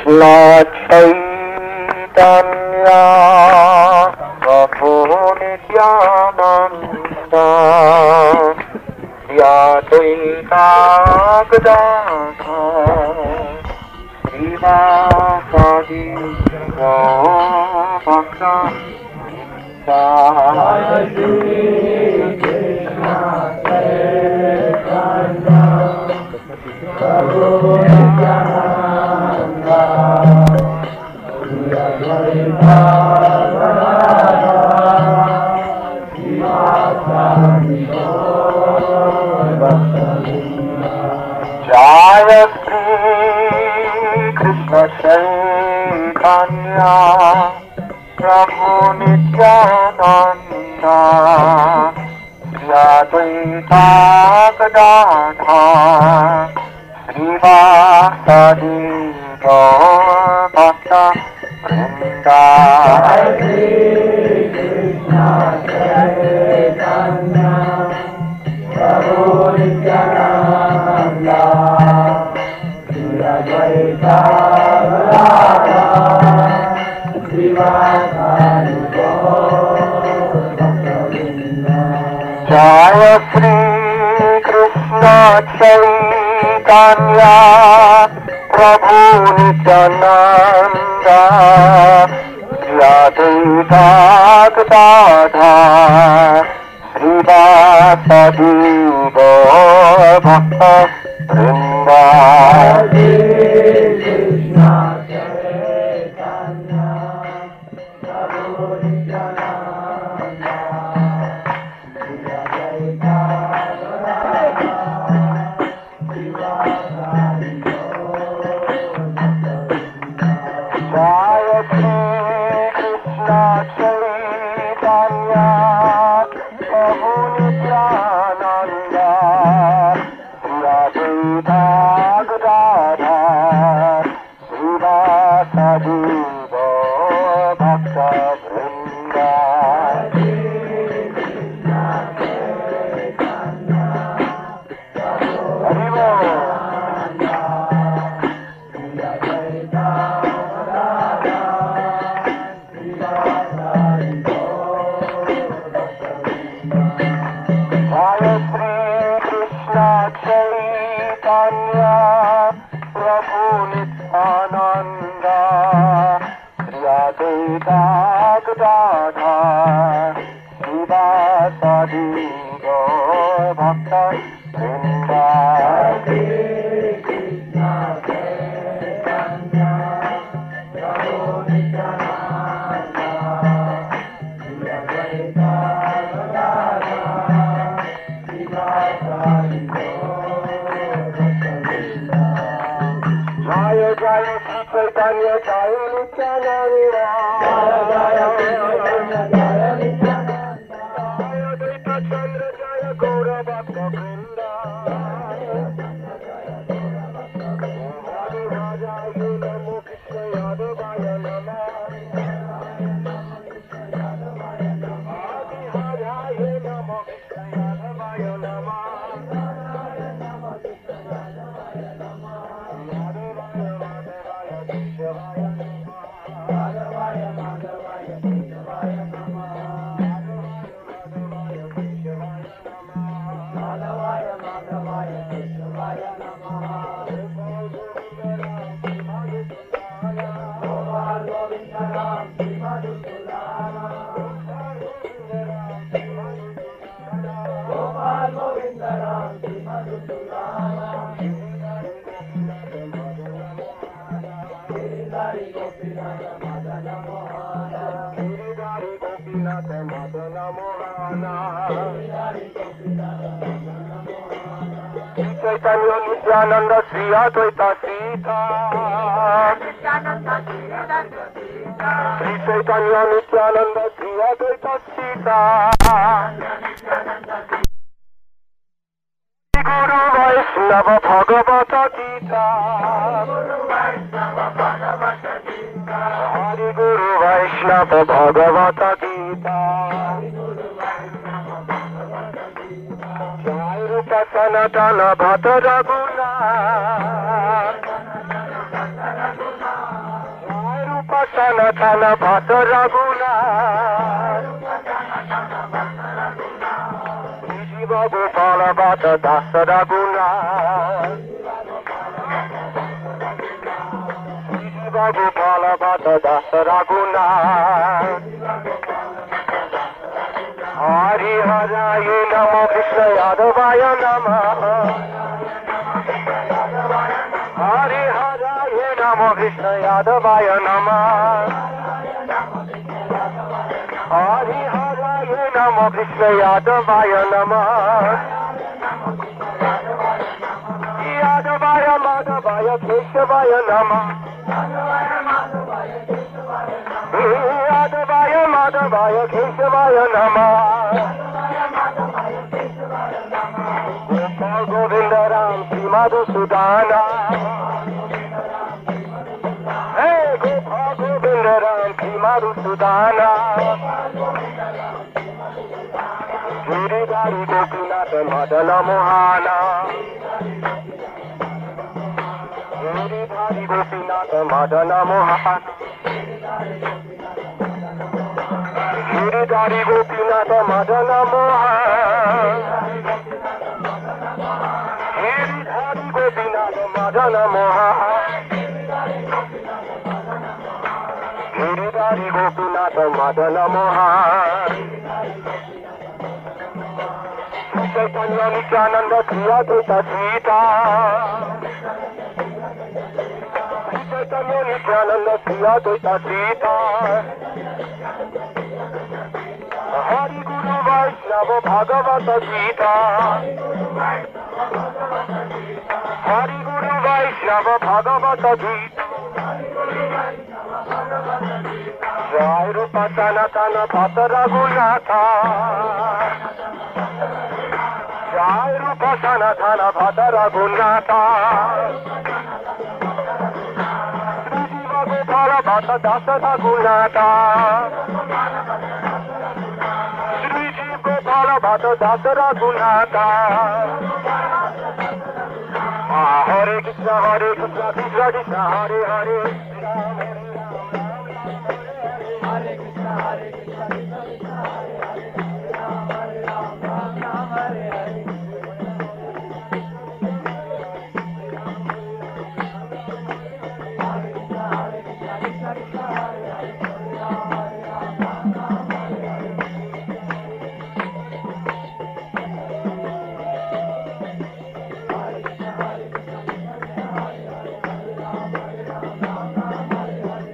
Krishna Chaitanya Prabhu Nityananda Yadvaita Gadadhara Srivasadi Bhakta Jai Shri Krishna Chaitanya Prabhu Nityananda Yadvaita Jaya Shri Krishna Chaitanya Prabhu Nityananda Yadvaita Gadadhara Srivasadi Bhakta Vrinda Jai Shri Krishna Chaitanya Prabhu Nityananda Yadvaita Gadadhara Srivasadi Bhakta Vrinda Jaya Shri Krishna Chaitanya Prabhu Nityananda Yadvaita Gadadhara Srivasadi Bhakta Vrinda Krishna Chaitanya Prabhu Nityananda Yadvaita Jaya Shri Krishna Chaitanya Prabhu Nityananda Yadvaita Gadadhara Srivasadi Bhakta Vrinda Jaya Shri Krishna Chaitanya Prabhu Nityananda Yadvaita Gadadhara Srivasadi Bhakta Vrinda Krishna Chaitanya Prabhu Nityananda Yadvaita Jaya Jaya Shri Chaitanya Jaya Nityananda Jaya Chaitanya Jaya Nityananda Jaya Advaita Chandra Jaya Gaura Bhakta Vrinda Hare Rajaya Namo Krishna Yadavaya Namah Adi Hare Namo Krishna Yadavaya Namah Chaitanya Nityananda Sri Advaita Sita Sri Chaitanya Nityananda Sri Advaita Sita Guru Vaishnava Bhagavata Gita Hari Guru Vaishnava Bhagavata Gita Jai Rupa Sanatana Bhatta Raguna Tana Tana Bhata Raguna Jiva Gopala Bhata Dasa Raguna Jiva Gopala Bhata Dasa Raguna Hari Haraye Namo Krishna Yadavaya Namah Hari Haraye Namo Krishna Yadavaya Namah Hari Haraye Namo Krishna Yadavaya Namah Yadavaya Madhavaya Keshavaya Namah Yadavaya Madhavaya Keshavaya Namah Gopal Govinda Ram Sri Madhusudana Hey Gopal Govinda Ram Sri Madhusudana Giridhari Gopinath Madana Mohana Giridhari Gopinath Madana Mohana Giridhari Gopinath Madana Mohana Giridhari Gopinath Madana Mohana Giridhari Gopinath Madana Mohana Chaitanya Nityananda Sri Advaita Sita Chaitanya Nityananda Sri Advaita Sita Hari Guru Vaishnava Bhagavata Gita Hari Guru Vaishnava Bhagavata Gita Jai Rupa Sanatana Bhata Raghunatha Jai Rupa Sanatana Bhata Raghunatha Sri Jiva Gopala Bhata Dasa Raghunatha Sri Jiva Gopala Bhata Dasa Raghunatha Hare Krishna Krishna Krishna Hare Hare Hare Krishna Krishna Krishna Hare Hare Hare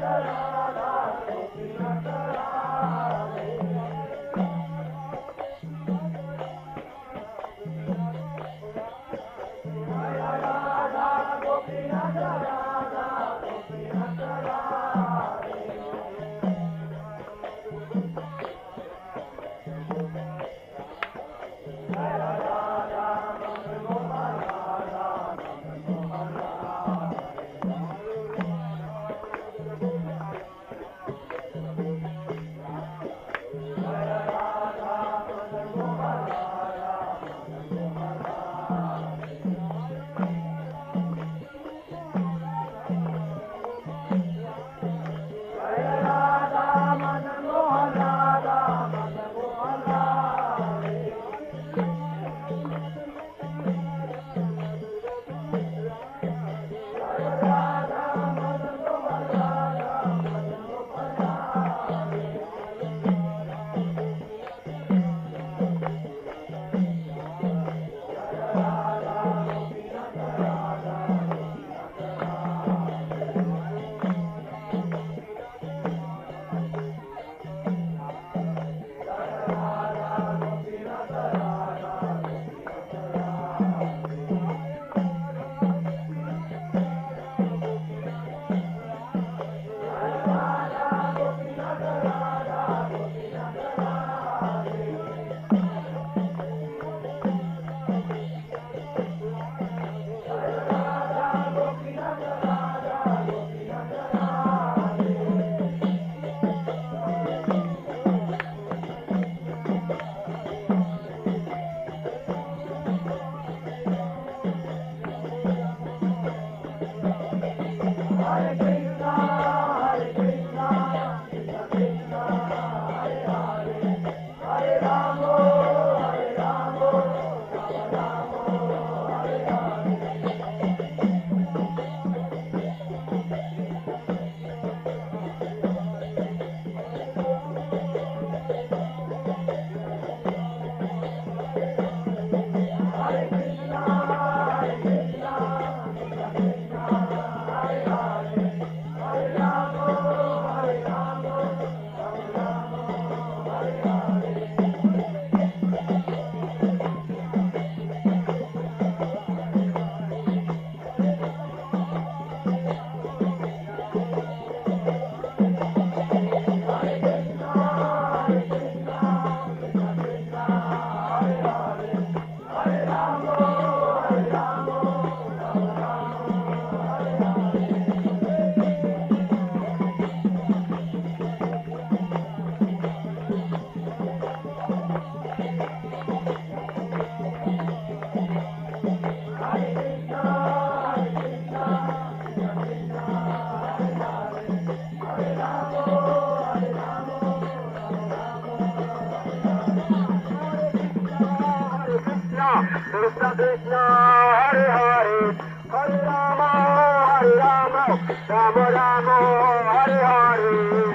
Krishna Krishna Hare Hare Hare Rama Rama Rama Hare Hare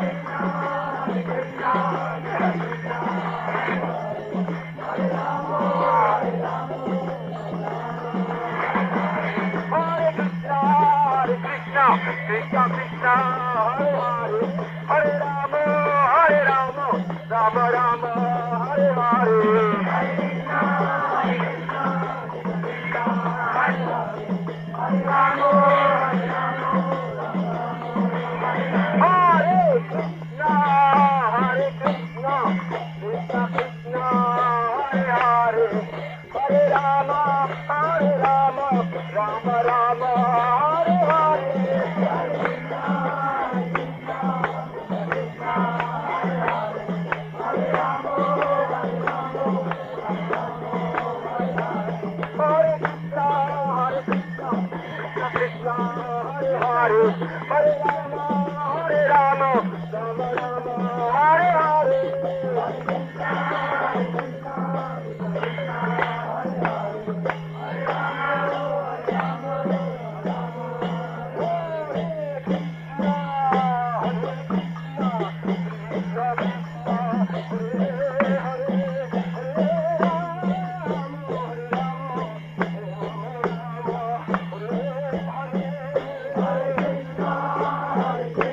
Krishna Krishna Hare Hare Hare Rama Rama Rama Hare Hare Hare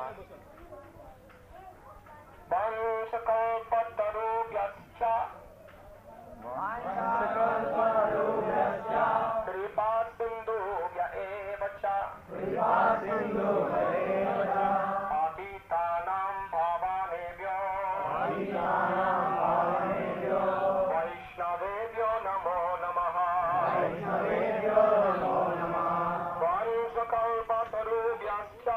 Vansakalpatarubhyascha Kripa sindhubhya eva cha Patitanam bhavanebhyo Vaishnavebhyo namo namaha Vansakalpatarubhyascha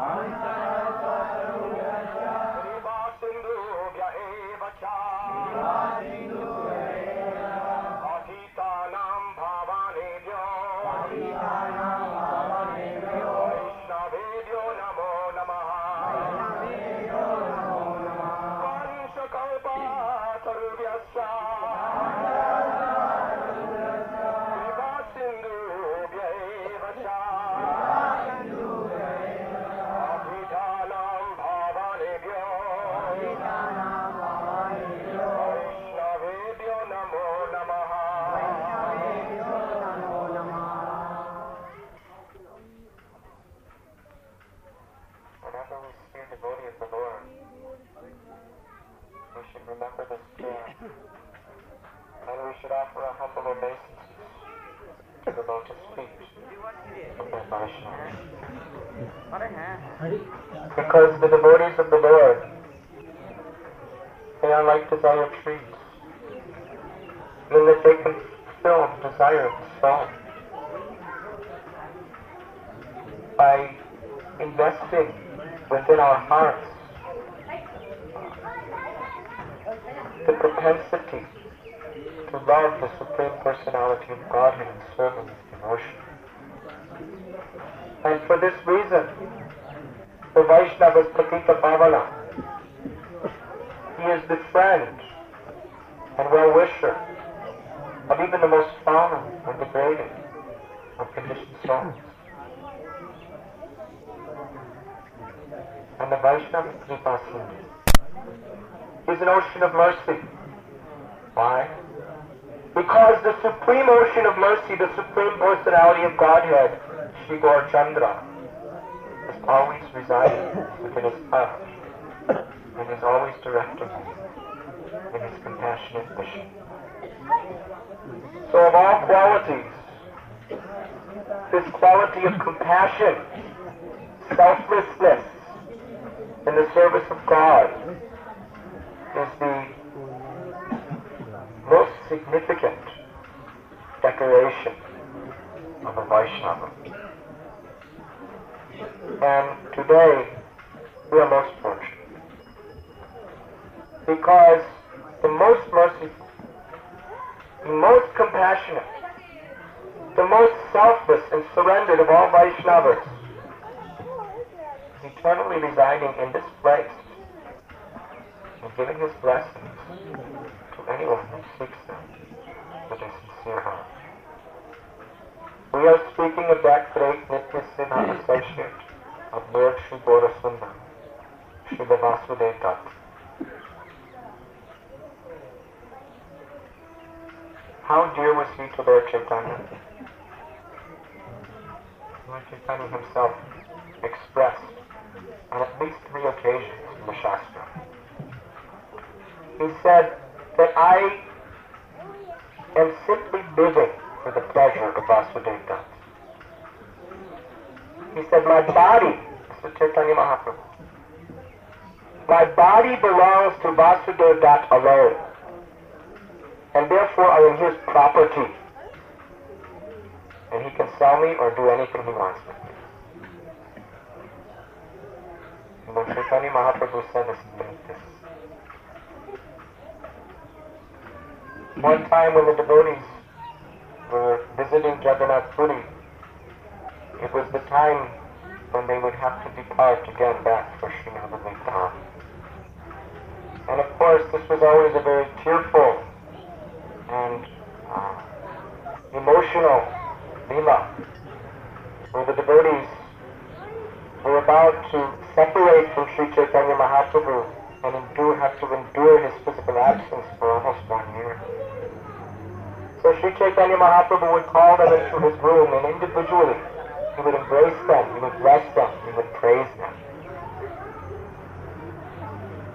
Kripa sindhubhya eva cha Patitanam bhavanebhyo Vaishnavebhyo namo namaha Vansakalpatarubhyascha Kripa sindhubhya eva cha Patitanam bhavanebhyo Vaishnavebhyo namo namaha Whenever we see a devotee of the Lord, we should remember this prayer, and we should offer a humble obeisance to the lotus feet of the Vaishnava. Because the devotees of the Lord, they are like desire trees, in that they can fulfill the desire of the soul by investing within our hearts the propensity to love the Supreme Personality of Godhead and serve Him with devotion. And for this reason, the Vaishnava is Patita Pavana. He is the friend and well-wisher of even the most fallen and degraded of conditioned souls. And the Vaishnava Kripa Sindhu is an ocean of mercy. Why? Because the supreme ocean of mercy, the Supreme Personality of Godhead, Shri Gaur Chandra, is always residing within His heart and is always directing Him in His compassionate mission. So of all qualities, this quality of compassion, selflessness in the service of God is the most significant decoration of a Vaishnava. And today we are most fortunate because the most merciful, the most compassionate, the most selfless and surrendered of all Vaishnavas is eternally residing in this place and giving His blessings to anyone who seeks them with a sincere heart. We are speaking of that great Nitya Siddha associate of Lord Sri Gaurasundar, Srila Vasudeva Dutt. How dear was he to Lord Chaitanya? Lord Chaitanya himself expressed on at least 3 occasions in the Shastra. He said that I am simply living for the pleasure of Vasudeva Dutt. He said, my body, Mr. Chaitanya Mahaprabhu, my body belongs to Vasudeva Dutt alone, and therefore I am his property, and he can sell me or do anything he wants with me. And when Chaitanya Mahaprabhu said this, he meant this. One time when the devotees were visiting Jagannath Puri, it was the time when they would have to depart again back for Srinath Dham. And of course, this was always a very tearful and emotional lila, where the devotees were about to separate from Sri Chaitanya Mahaprabhu and have to endure his physical absence for almost 1 year. So Sri Chaitanya Mahaprabhu would call them into his room, and individually he would embrace them, he would bless them, he would praise them.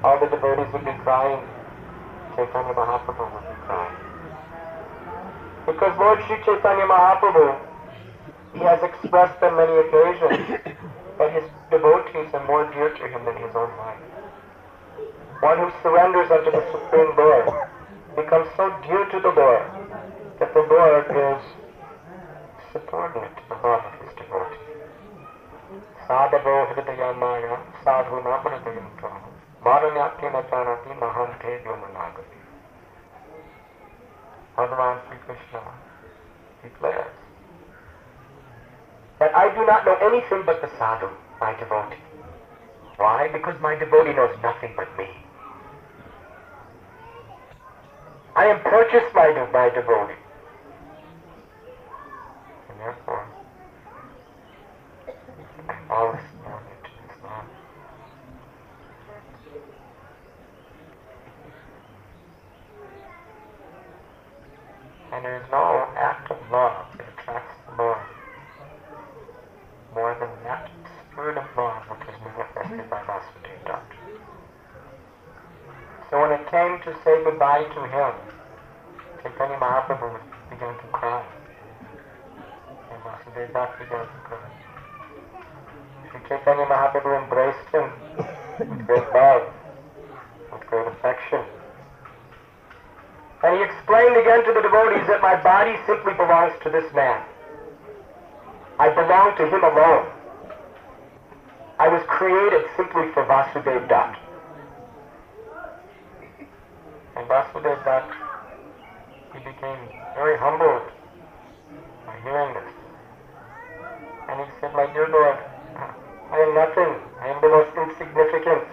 all the devotees would be crying. Chaitanya Mahaprabhu would be crying. Because Lord Sri Chaitanya Mahaprabhu, he has expressed on many occasions that his devotees are more dear to him than his own life. One who surrenders unto the Supreme Lord becomes so dear to the Lord that the Lord is subordinate to the love of his devotee. Sadhavo hridaya maya sadhu namradayam kaha varanyati nachanati mahante vyomanagati. Bhagavan Sri Krishna declares that I do not know anything but the sadhu, my devotee. Why? Because my devotee knows nothing but me. I am purchased by my devotee. And therefore, I'm always subordinate to his love. And there is no act of love that attracts the Lord more than that spirit of love which is manifested by Vasudeva Dutt. So when it came to say goodbye to him, Chaitanya Mahaprabhu began to cry. And Vasudeva Dutt began to cry. Sri Chaitanya Mahaprabhu embraced him with great love, with great affection. And he explained again to the devotees that my body simply belongs to this man. I belong to him alone. I was created simply for Vasudeva Dutt. And Vasudeva Dutt, he became very humbled by hearing this. And he said, my dear Lord, I am nothing. I am the most insignificant.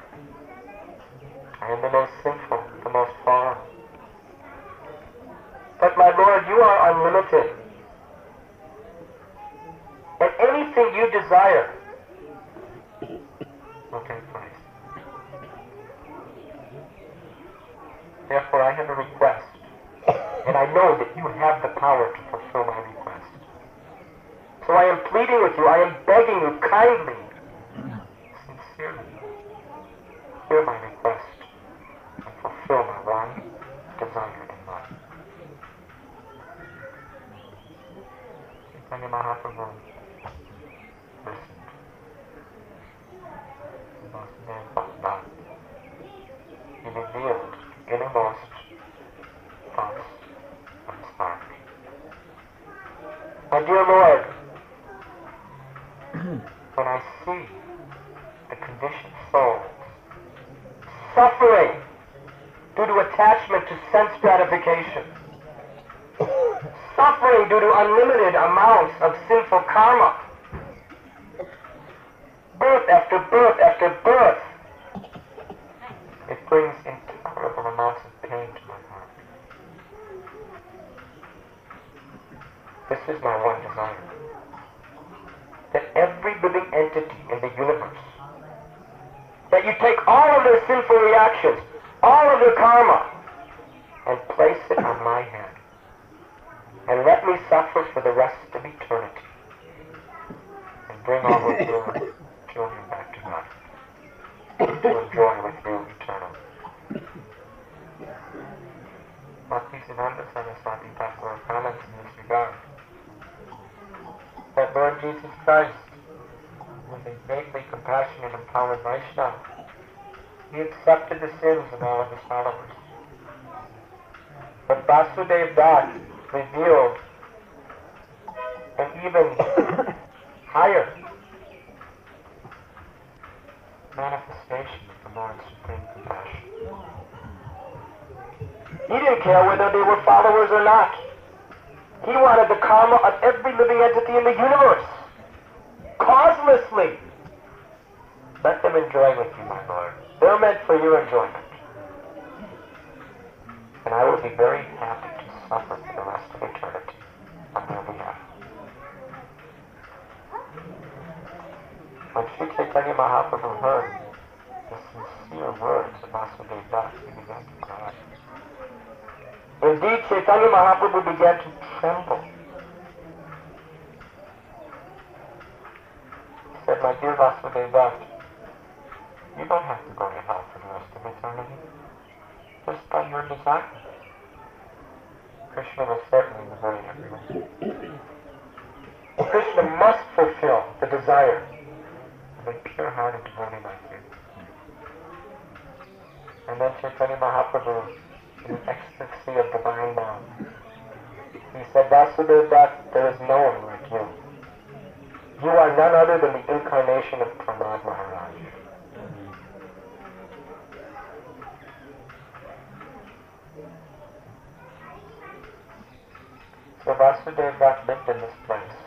I am the most sinful, the most fallen. But my Lord, you are unlimited. And anything you desire will take place. Therefore, I have a request. And I know that you have the power to fulfill my request. So I am pleading with you, I am begging you kindly, sincerely, hear my request and fulfill my one desire in life. Chaitanya Mahaprabhu listened to Vasudeva Dutt. He revealed the innermost thoughts of his heart. My dear Lord, when I see the conditioned souls suffering due to attachment to sense gratification, suffering due to unlimited amounts of sinful karma, birth after birth after birth, it brings intolerable amounts of pain to my heart. This is my one desire. That every living entity in the universe, that you take all of their sinful reactions, all of their karma, and place it on my head. And let me suffer for the rest of eternity. And bring all of your children back to God. To enjoy with you eternally. Bhaktisiddhanta Saraswati Thakur comments in this regard that Lord Jesus Christ was a greatly compassionate and empowered Vaishnava. He accepted the sins of all of his followers. But Vasudeva Dutt revealed an even higher manifestation of the Lord's supreme compassion. He didn't care whether they were followers or not. He wanted the karma of every living entity in the universe, causelessly. Let them enjoy with you, my Lord. They're meant for your enjoyment. And I will be very happy to suffer for the rest of eternity on their behalf. When Sri Chaitanya Mahaprabhu heard the sincere words of Vasudeva Dutt, he began to cry. Indeed, Chaitanya Mahaprabhu began to tremble. He said, my dear Vasudeva Dutt, You don't have to go to hell for the rest of eternity. Just by your desire. Krishna will certainly liberate everyone. Krishna must fulfill the desire of a pure-hearted devotee like you. And then Chaitanya Mahaprabhu, in the ecstasy of divine love, he said, Vasudeva, there is no one like you. You are none other than the incarnation of Prahlad Maharaj. So Vasudeva lived in this place.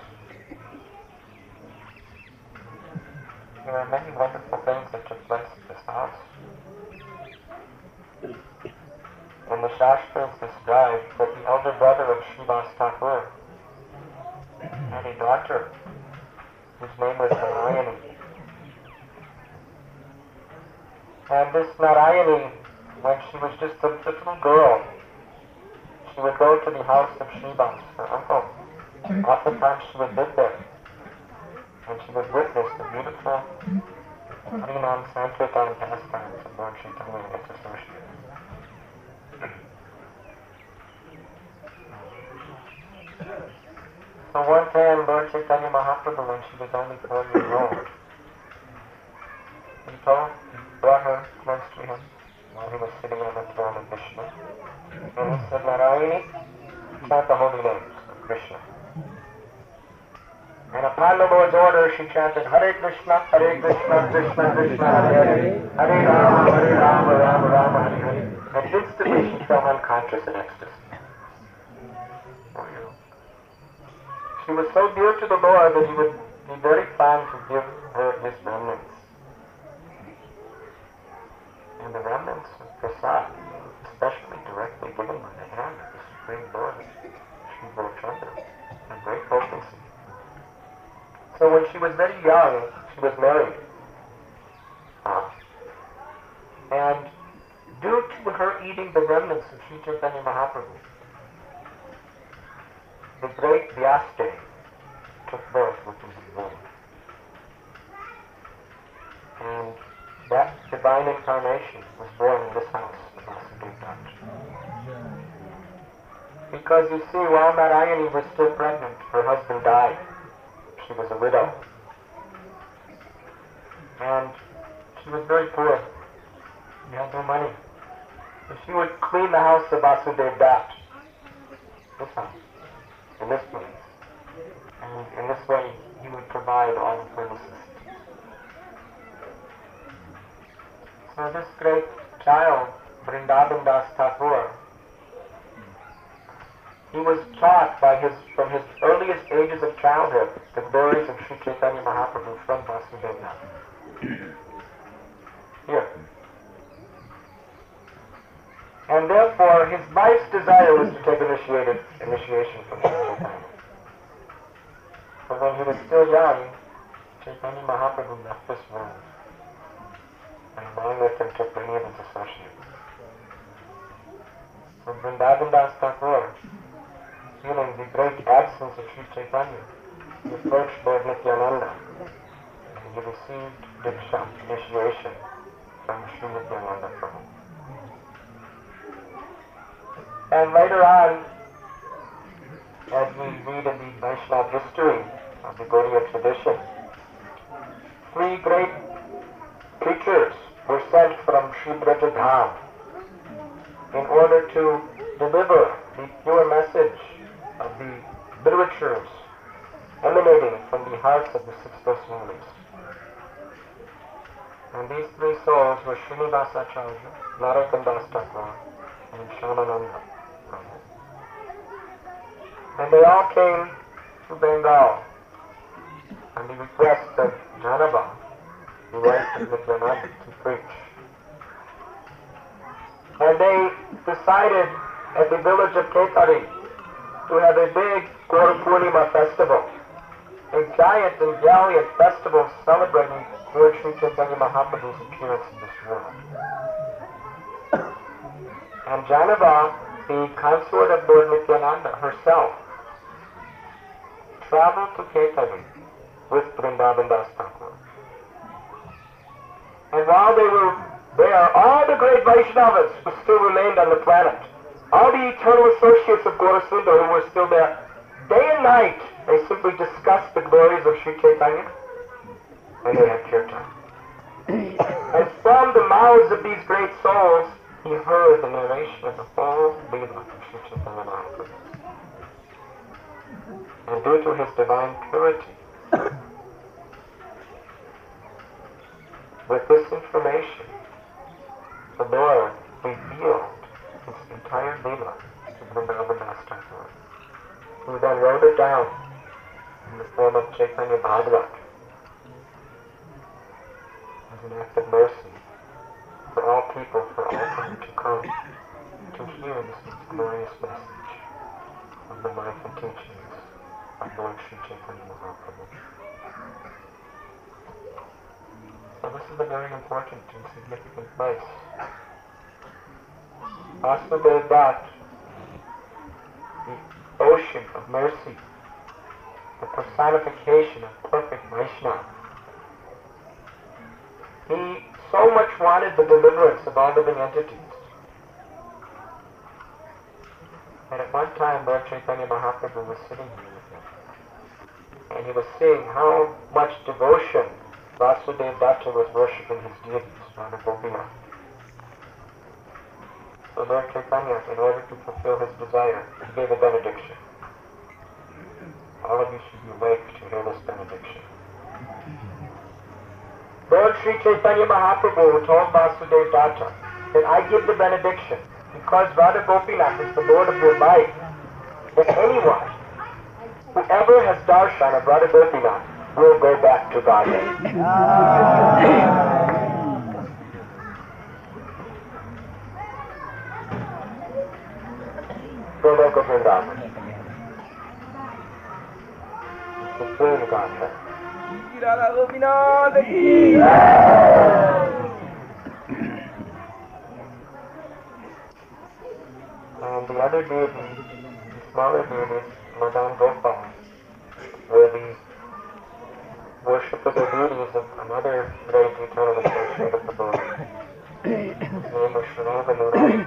There are many wonderful things that took place at this house. In the Shastras described that the elder brother of Srivas Thakur had a daughter whose name was Narayani. And this Narayani, when she was just a little girl, she would go to the house of Srivas, her uncle. Oftentimes she would live there, and she would witness the beautiful Harinam Sankirtan pastimes of Lord Chaitanya and its associates. So one time, Lord Chaitanya Mahaprabhu, when she was only 4 years old, he brought her close to him while he was sitting on the throne of Vishnu. And he said, Narayani, chant the holy names of Krishna. And upon the Lord's order, she chanted, Hare Krishna, Krishna Krishna, Hare Hare, Hare Rama, Rama Rama, Hare Hare. And instantly she fell unconscious in ecstasy. She was so dear to the Lord that he would be very fond to give her his remnants. And the remnants of prasad, especially directly given by the hand of the Supreme Lord, Sri Gaurachandra, had great potency. So when she was very young, she was married. And due to her eating the remnants of Sri Chaitanya Mahaprabhu, the great Vyasdev took birth within his womb. And that divine incarnation was born in this house of Vasudeva. Because you see, while Narayani was still pregnant, her husband died. She was a widow. And she was very poor. She had no money. So she would clean the house of Vasudeva Dutt. This house. In this place. And in this way, he would provide all of her necessities. So this great child, Vrindavan Das Thakur, he was taught from his earliest ages of childhood the glories of Sri Chaitanya Mahaprabhu from Vasudeva. Here. And therefore, his life's desire was to take initiation from Sri Chaitanya. But when he was still young, Chaitanya Mahaprabhu left this world, and along with him took many of his associates. So Vrindavan Das Thakur, feeling the great absence of Sri Chaitanya, he approached Lord Nityananda, and he received Diksha, initiation, from Sri Nityananda Prabhu. And later on, as we read in the Vaishnava history of the Gaudiya tradition, 3 great preachers were sent from Sri Brajadham in order to deliver the pure message of the literatures emanating from the hearts of the 6 personalities. And these 3 souls were Srinivasa Acharya, Narottam Das Thakur, and Shyamananda. And they all came to Bengal on the request of Janava, the wife of Nityananda, to preach. And they decided at the village of Ketari to have a big Gaura Purnima festival, a giant and valiant festival celebrating Lord Sri Chaitanya Mahaprabhu's appearance in this world. And Janava, the consort of Lord Nityananda herself, traveled to Ketari with Vrindavan Das Thakur. And while they were there, all the great Vaishnavas who still remained on the planet, all the eternal associates of Gaurasundar who were still there, day and night, they simply discussed the glories of Sri Chaitanya, and they had kirtan. And from the mouths of these great souls, he heard the narration of the whole Leela of Sri Chaitanya Mahaprabhu. And due to his divine purity, with this information, the Lord revealed his entire Leela to Vrindavan Das Thakur, who then wrote it down in the form of Chaitanya Bhagavat as an act of mercy for all people, for all time to come, to hear this glorious message of the life and teachings of Lord Sri Chaitanya Mahaprabhu. So this is a very important and significant place. Vasudev Dutt, the ocean of mercy, the personification of perfect Vaishnava, he so much wanted the deliverance of all living entities that at one time Lord Chaitanya Mahaprabhu was sitting here with him, and he was seeing how much devotion Vasudev Datta was worshipping his deities, Radha Gopinath. So Lord Chaitanya, in order to fulfill his desire, he gave a benediction. All of you should be awake to hear this benediction. Lord Sri Chaitanya Mahaprabhu told Vasudev Datta that I give the benediction because Radha Gopinath is the Lord of your life, that anyone who ever has darshan of Radha Gopinath will go back to Godhead. Goloka Vrindavan. Supreme Godhead. Radha Gopinath ki And the other deities, the smaller deities, Madan Gopal, were the worship of the deities of another great eternal associate of the Lord. His name was Shranga Murari.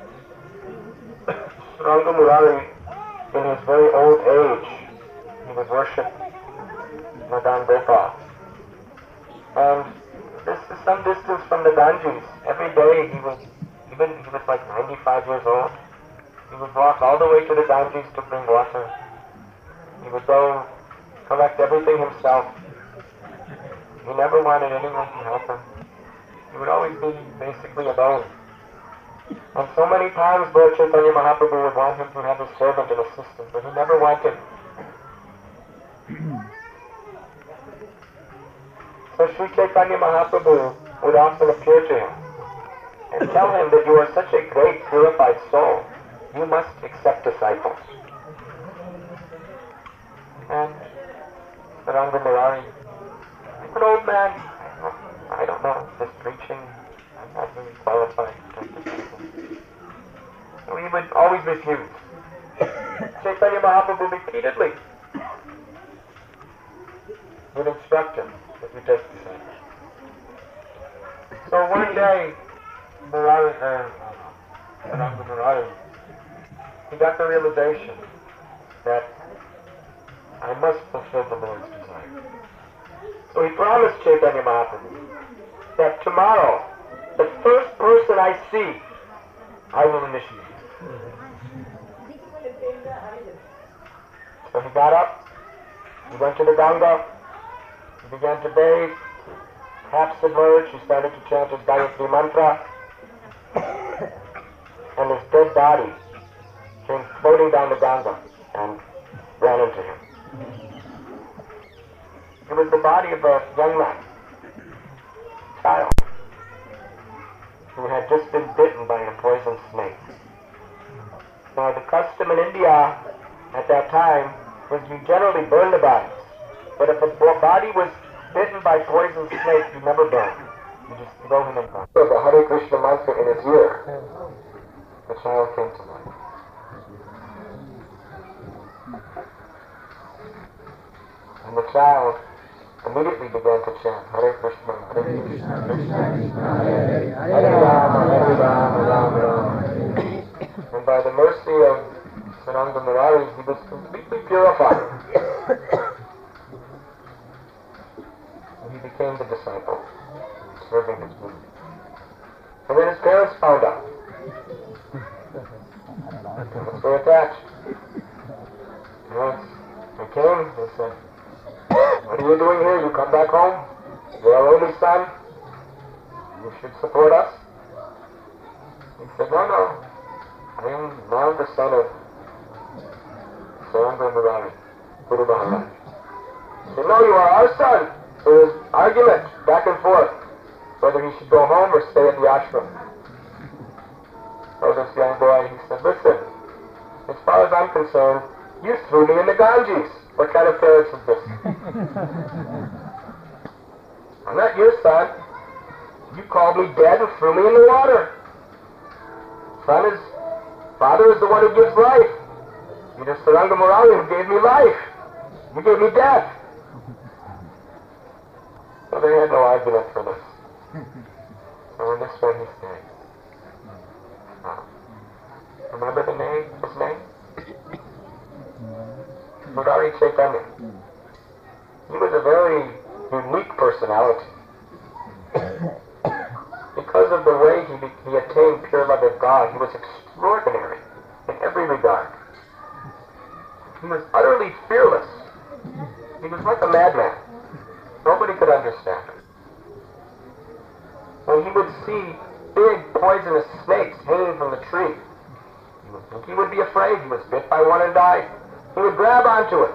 Shranga Murari, in his very old age, he would worship Madan Gopal. And this is some distance from the Ganges. Every day he was like 95 years old. He would walk all the way to the Ganges to bring water. He would go collect everything himself. He never wanted anyone to help him. He would always be basically alone. And so many times Lord Chaitanya Mahaprabhu would want him to have a servant and assistant, but he never wanted. So Sri Chaitanya Mahaprabhu would often appear to him and tell him that you are such a great purified soul, you must accept disciples. And Shranga Murari, an old man, I don't know, just preaching, I'm not really qualified to take disciples. So he would always refuse. Chaitanya Mahaprabhu repeatedly would instruct him that you take disciples. So one day, Shranga Murari, he got the realization that I must fulfill the Lord's desire. So he promised Chaitanya Mahaprabhu that tomorrow, the first person I see, I will initiate. So he got up, he went to the Ganga, he began to bathe, half submerged, he started to chant his Gayatri mantra, and his dead body came floating down the Ganga and ran into him. It was the body of a young man, child, who had just been bitten by a poison snake. Now the custom in India at that time was you generally burn the bodies, but if a body was bitten by poison snake, you never burn. You just throw him in front. So the Hare Krishna mantra in his ear, the child came to life. And the child immediately began to chant Hare Krishna, Hare Krishna. And by the mercy of Saranga Murari, he was completely purified. And he became the disciple, serving his Guru. And then his parents found out. They were attached. Once they came, they said, "What are you doing here? You come back home? You're our only son. You should support us." He said, "No. I am now the son of Saranga Murari, Guru Maharaj." He said, "No, you are our son." There was argument back and forth whether he should go home or stay at the ashram. So this young boy, he said, "Listen, as far as I'm concerned, you threw me in the Ganges. What kind of parents is this? I'm not your son. You called me dead and threw me in the water. Father is the one who gives life. You're the Saranga Murari who gave me life. You gave me death." So they had no argument for this. So in this way he stayed. Remember his name? Murari Chaitanya. He was a very unique personality. Because of the way he attained pure love of God, he was extraordinary in every regard. He was utterly fearless. He was like a madman. Nobody could understand him. When he would see big poisonous snakes hanging from the tree, he would think he would be afraid. He was bit by one and died. He would grab onto it,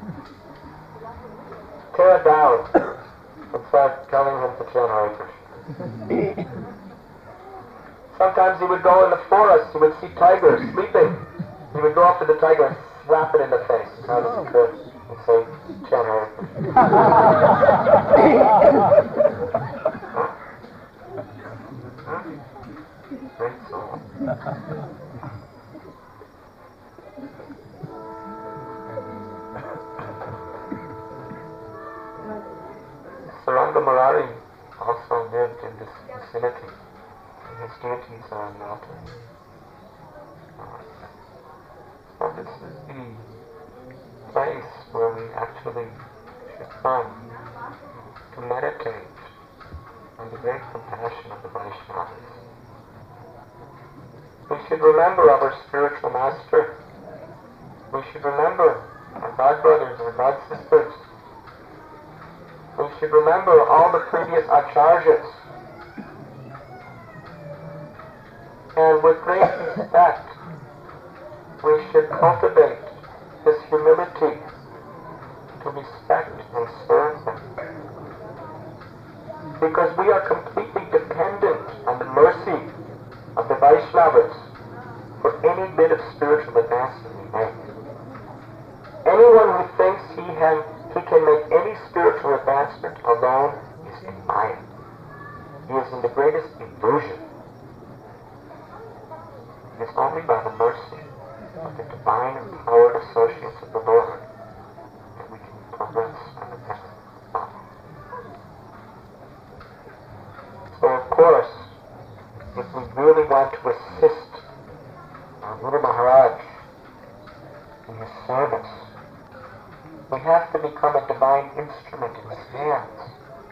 tear it down, and start telling him to chant Hare Krishna. Sometimes he would go in the forest, he would see tigers sleeping. He would go up to the tiger and slap it in the face as hard as he could and say, "Chant Hare Krishna." Great soul. Saranga Murari also lived in this vicinity. His deities are on the altar. So this is the place where we actually should come to meditate on the great compassion of the Vaishnavas. We should remember our spiritual master. We should remember our god brothers, our god sisters. We should remember all the previous acharyas. And with great respect, we should cultivate this humility to respect and serve them. Because we are completely dependent on the mercy of the Vaishnavas for any bit of spiritual advancement we make. Anyone who thinks he can make any spiritual advancement alone is in Maya. He is in the greatest illusion. It is only by the mercy of the divine empowered associates of the Lord that we can progress on the path of Bhakti. So of course, if we really want to assist our Guru Maharaj in his service, we have to become a divine instrument in his hands.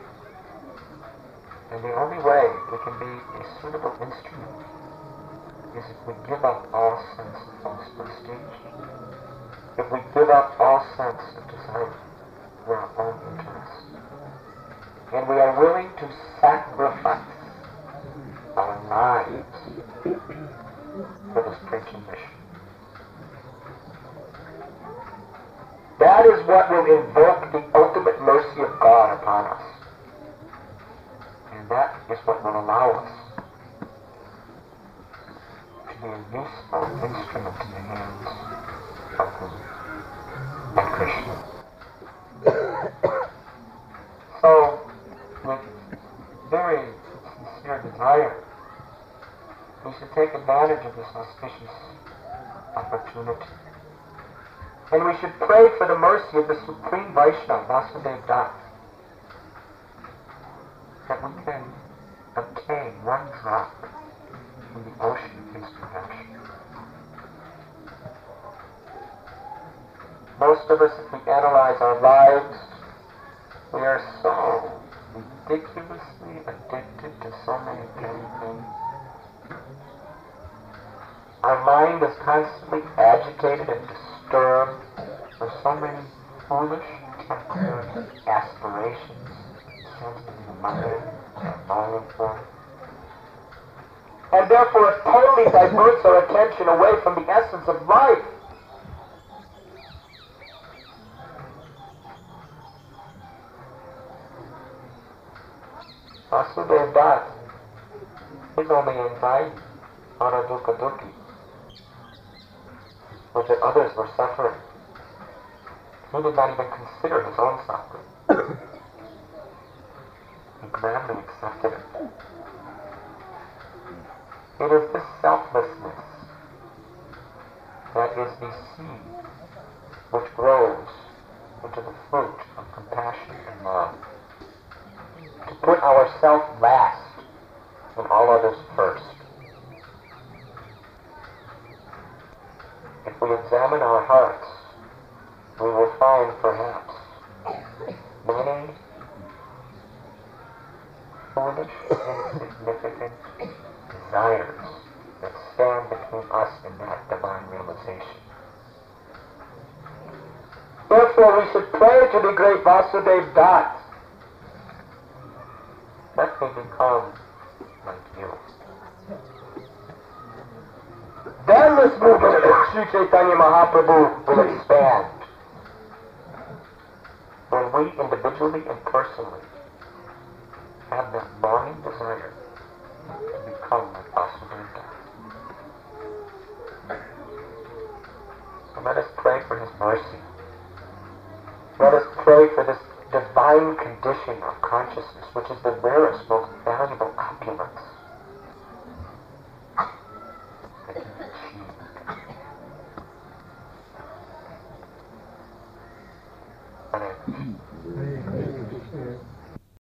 And the only way we can be a suitable instrument is if we give up all sense of false prestige, if we give up all sense of desire for our own interest, and we are willing to sacrifice our lives for this preaching mission. That is what will invoke the ultimate mercy of God upon us. And that is what will allow us to be a useful instrument in the hands of Guru and Krishna. So, with very sincere desire, we should take advantage of this auspicious opportunity. And we should pray for the mercy of the Supreme Vaishnava, Vasudeva Das. that we can obtain one drop from the ocean of His compassion. Most of us, if we analyze our lives, we are so ridiculously addicted to so many petty things. Our mind is constantly agitated and disturbed with so many foolish, temporary aspirations centered in the mind and longing for. And therefore it totally diverts our attention away from the essence of life. Vasudeva Das, his only anxiety, Anadukha Dukhi, was that others were suffering. He did not even consider his own suffering. He gladly accepted it. It is this selflessness that is the seed which grows into the fruit of compassion and love. To put ourselves last and all others first. If we examine our hearts, we will find perhaps many foolish, insignificant desires that stand between us and that divine realization. Therefore, we should pray to the great Vasudeva Das. Let me become like you. Then this movement of Sri Chaitanya Mahaprabhu will expand. When we individually and personally have that longing desire to become like Vasudeva Das. So let us pray for His mercy. Let us pray for this divine condition of consciousness, which is the rarest, most valuable opulence